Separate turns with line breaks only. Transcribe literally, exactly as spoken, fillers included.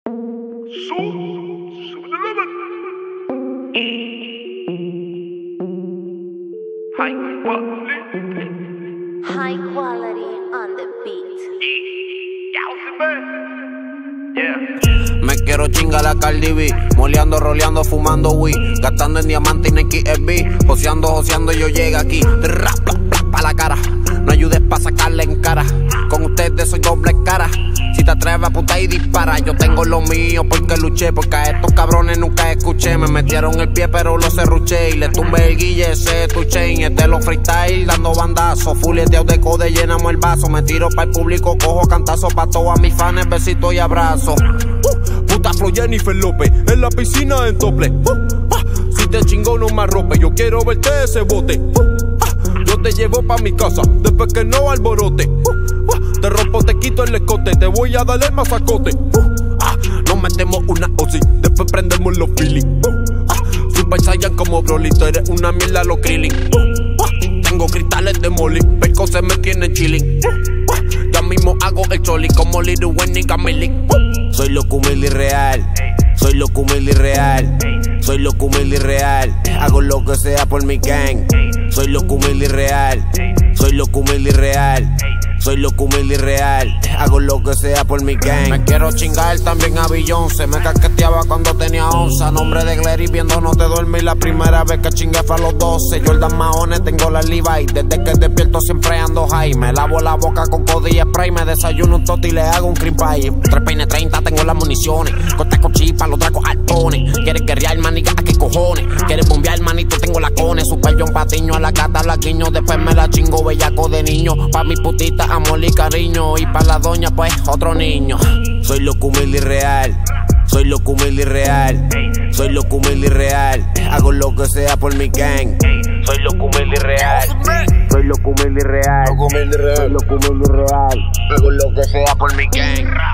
High quality.
High quality on the beat.
Yeah.
Me quiero chingar a Cardi B, moleando, roleando, fumando weed, gastando en diamante y Nike S B, joseando, joseando, yo llego aquí, rap, pa, pa, pa la cara, no ayudes pa' sacarle en cara, con ustedes soy doble cara, si te atreves apunta y dispara, yo tengo lo mío porque luché, porque a estos cabrones nunca escuché, me metieron el pie pero lo cerruché, y le tumbé el guille, ese tu chain, este lo freestyle, dando bandazos, fuleteado de code, llenamos el vaso, me tiro pa' el público, cojo cantazo pa' todos mis fans, besitos y abrazos. Puta flow Jennifer López, en la piscina en tople. Uh, ah, si te chingo no me arrope, yo quiero verte ese bote. Uh, ah, yo te llevo pa' mi casa, después que no alborote. Uh, ah, te rompo, te quito el escote, te voy a dar el masacote. Uh, ah, nos metemos una osi, después prendemos los feelings. Uh, ah, Super Saiyan como Broly, tú eres una mierda los Krillin. Uh, ah, tengo cristales de molly, Perco se me tiene chilling. Uh, ah, ya mismo hago el choli como Lil Wayne y Camille. Uh, Soy loco, humilde y real, soy loco, humilde y real, soy loco, humilde y real, hago lo que sea por mi gang. Soy loco, humilde y real, soy loco, humilde y real, soy loco, humilde y real, hago lo que sea por mi gang. Me quiero chingar también a Beyoncé, me casqueteaba cuando tenía once, nombre de Glary viendo no te duermes, la primera vez que chingué fue a los doce. Jordan Mahones, tengo la Levi, desde que despierto siempre ando high, me lavo la boca con codi y spray, me desayuno un toti y le hago un cream pie. Tres peines treinta, tengo las municiones, corta con chispa, los dracos altones. Quieres guerrear, maniga, ¿a qué cojones? Quieres bombear, manito, tengo la cone, super John Patiño, a la gata, la guiño, después me la chingo, bellaco de niño, pa' mi putita, amor y cariño, y pa' la doña, pues, otro niño. Soy loco, humilde y real, soy loco, humilde y real, soy loco, humilde y real, hago lo que sea por mi gang. Soy loco, humilde y real, soy loco, humilde y real, soy loco, humilde y real, hago lo que sea por mi gang.